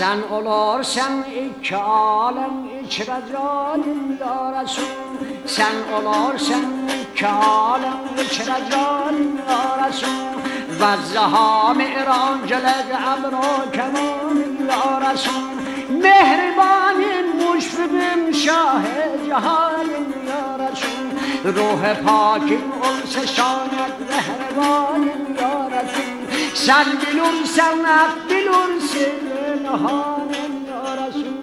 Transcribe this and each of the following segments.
Sen olursan iki alem içre canım ya Resul. Sen olursan iki alem içre canım ya Resul. Vazzaha mi'ran celed emro kemanım ya Resul. Mehribanim müşfikim şah-ı cehalim ya Resul. Ruh pakim olsa şanet mehribanim ya Resul. Sen bilursen hak bilursin hanem ya Resul.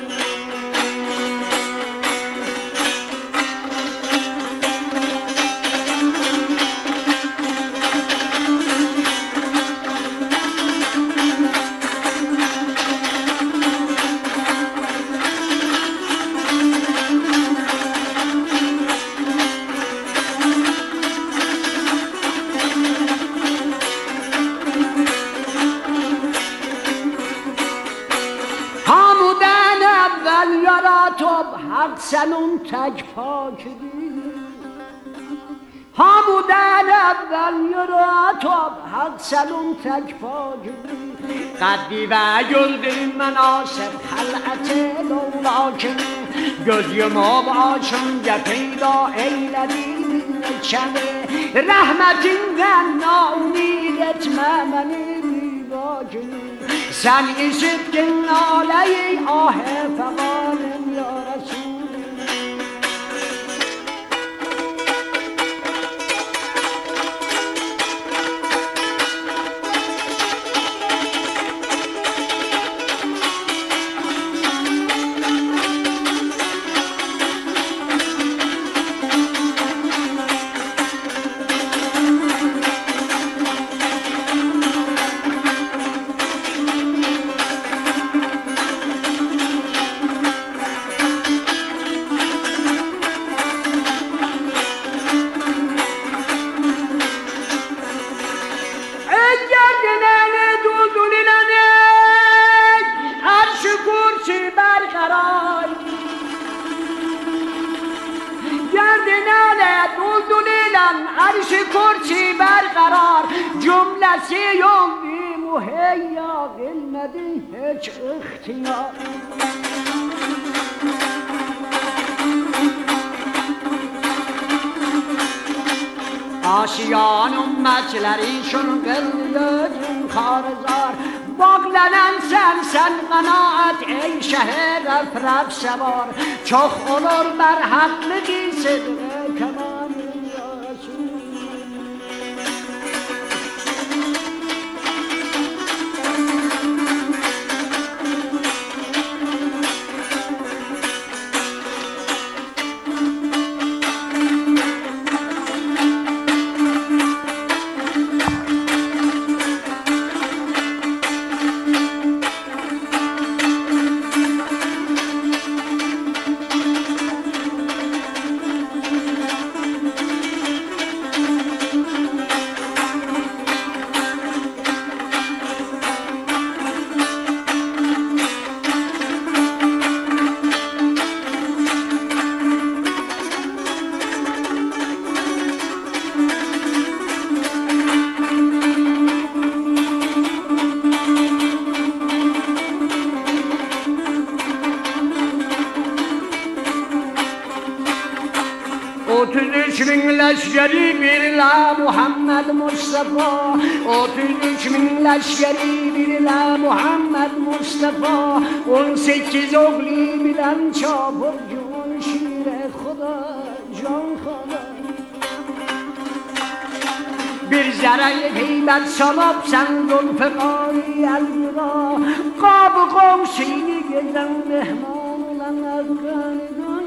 Hak senin tek pakidir. Hamuden evvel yaratop hak senin tek pakidir. Kaddi ve güldür menasip hal'ati lakin göz yumup açınca peyda eyledin içemi. Rahmetinden naumid etme beni bakin. Sen işittin naleyi ah-ı fegalim ya Resul. Arş-ı kursi berkarar cümlesi yoldu muheyya bilmedi hiç ihtiyar. Aşiyan ümmetleri şun kıldırın karzar. Bağlanan sen kanaat ey şehir efraf sevar. Çok olur merhatlı giysidir kemal. bin leşkeri birle Muhammed Mustafa. 33 bin leşkeri birle Muhammed Mustafa. 18 oğlu bilen çapurcun şire Xuda can Xuda. Bir zerre heybet salıp sen zulfikari elvida. Kabı komşini gezen mehman olan Afgani'dan.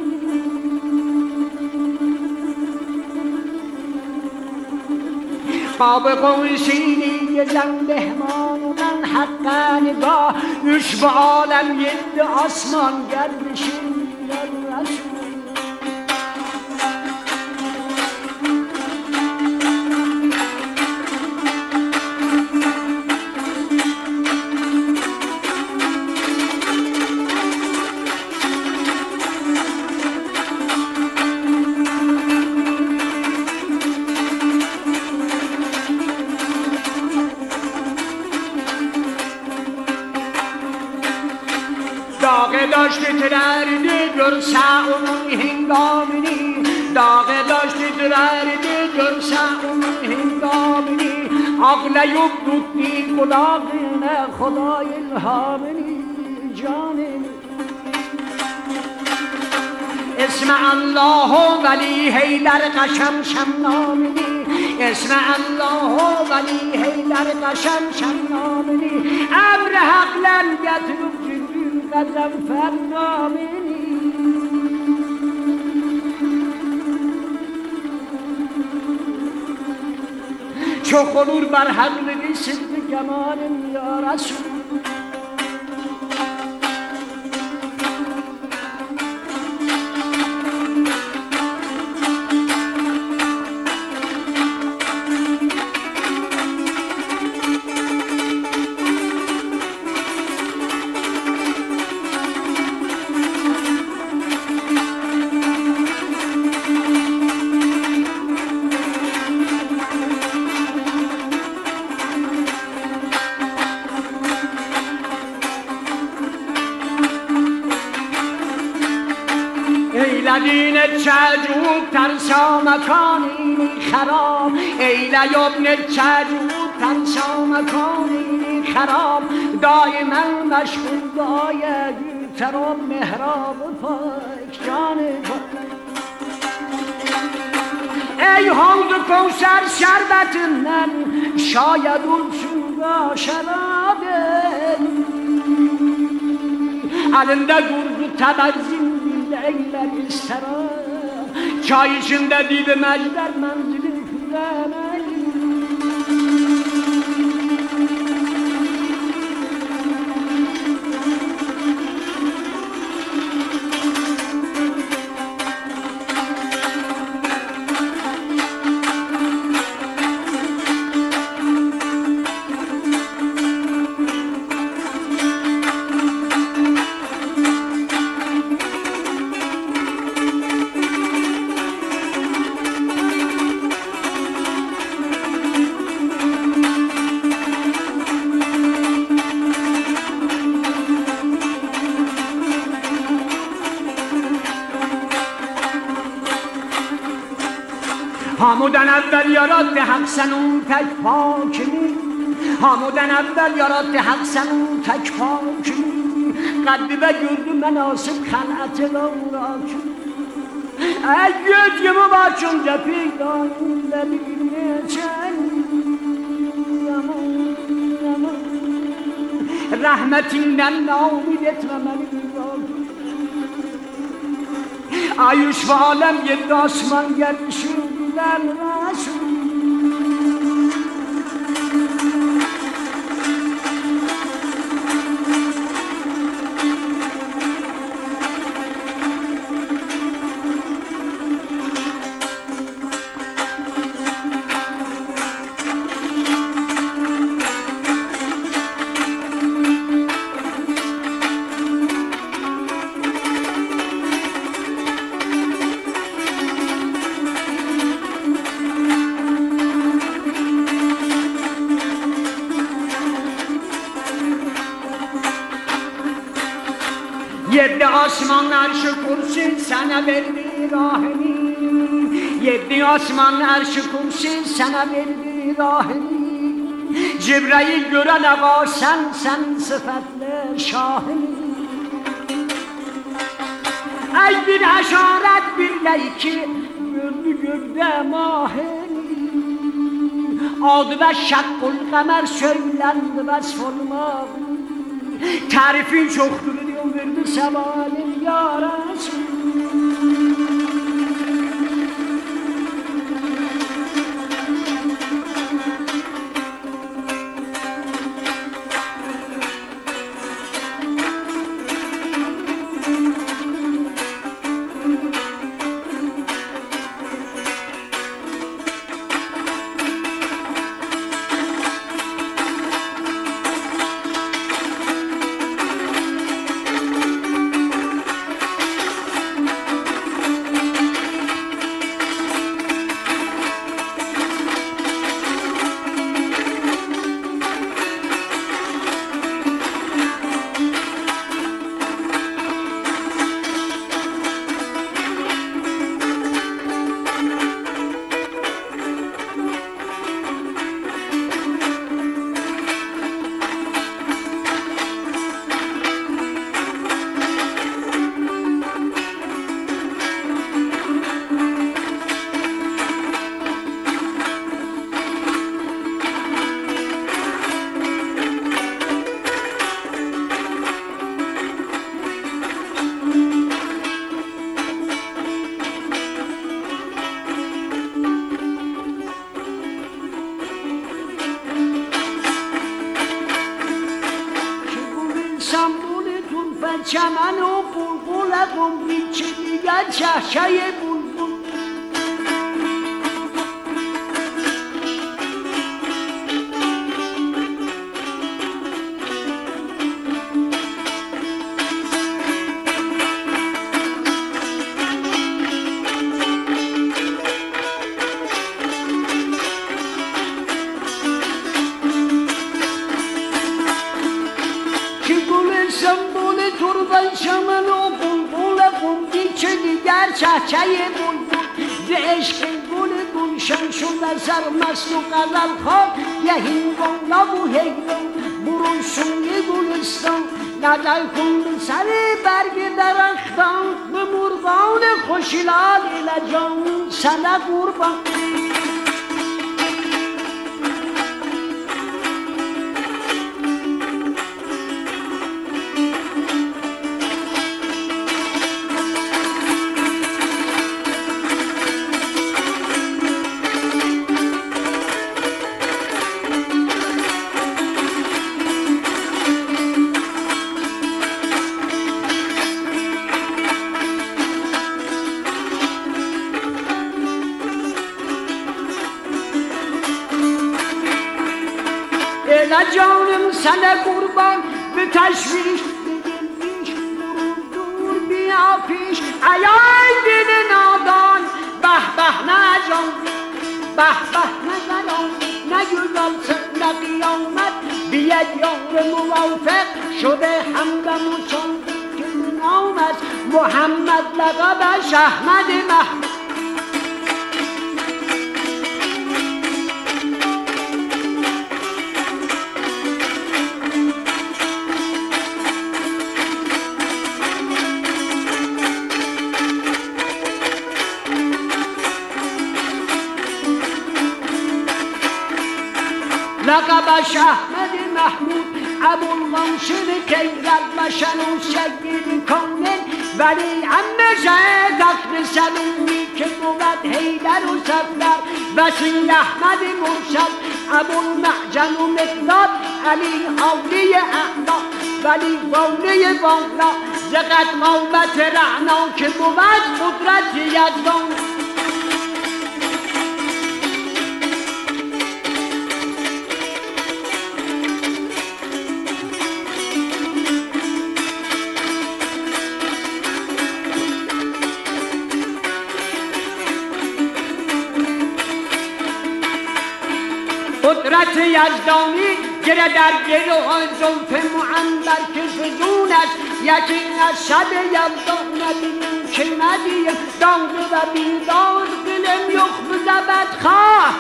Kabı komşini gezen mehman olan Hakkani'da. 3 bu alem 7 asman gelmişim ya Resul. داشتی ترردی گرسه اون هنگامنی داغ داشتی ترردی گرسه اون هنگامنی عقل یوب دوتی قلاقین خدای الهامنی جانم اسم الله ولی حیدر قشم شمنامنی اسم الله ولی حیدر قشم شمنامنی امر حق لن یترک جبریل قدم فرنامنی چو خلور بر حق صدق کمانم یا رسول دین چجود ترسا مکانی خراب ای لیبن چجود ترسا مکانی خراب دائما مشغول دعای تراب محراب پاک جان ای حوض کوثر شربت من شاید اون شوگا شرابه علنده گرد تبرزین eyler istera çay içinde didi mecder menzili füzemeyi همودن اول یارات حق سنون تک پاکمی همودن اول یارات حق سنون تک پاکمی قدی و گردو مناسب خلعت لاراکمی ای گدگمو بچون جپی دانون لبینه چنی رحمتیnden نامید etme beni Ayuş ve alem yedi asman gelmişinden Resul Yedi asman arşı kursi sana verdi rahimi Yedi asman arşı kursi sana verdi rahimi Cebrail gören ağa sen sıfatlı şahimi Ey bir haşaret bir leyki gördü gökte mahini Adı ve şakkul kamer söylendi vesfolma Tarifin çoktur verdi sevalim ya Resul چمن و بلبل قم چه دیگر چهچه بلبل سنبول تربان شمن و بلبل قمدی چه دیگر چهچه بلبل ز عشق گل گلشن شده سرمست و غزل خواه یهین بالا و هیلان برو سوی گلستان نظر کن به سر برگ درختان به مرغان خوشلال لجان سنه قربان جانم سنه قربان به تشویش بگل پیش برون دور بیا پیش ایای دل نادان به به نه جان به به نه زنان نه گذال نه قیامت بیاد یار موافق شده همدم و چون که نام است محمد لقبش احمد محمد لقبش احمد محمود ابوالمنصور کیزر بشن و سید کامل ولی عمه فخر سلومی که بود حیدر و صفدر وسیل احمد مرسل ابوالمعجم و مقداد علی حالی اعلا ولی والی والا ز قدمت رعنا که بود قدرت یزدان قدرت یزدانی گره در گروه زلف معنبر که فزون است یکی از شب یزدان ندیم که ندیم دانده و بیدار دلم یخ بزبد خواه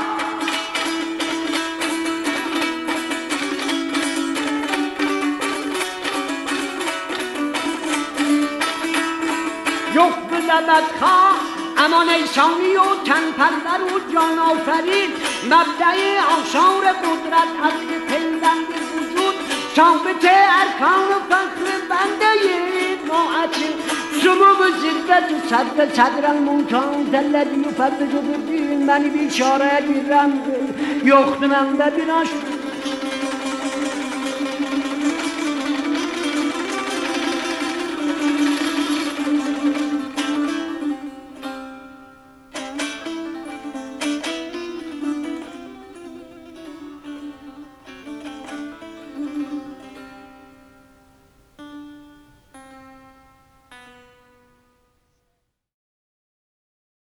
یخ بزبد خواه امان ایسانی و تن پرور و جان آفرین مبدع آثار قدرت از پیوند وجود ثابت ارکان و فخر بنده طاعت سمو زدت صدر صدر المنتان الذی یفرج بالدین من بیچاره بیرم یخت من ببیناش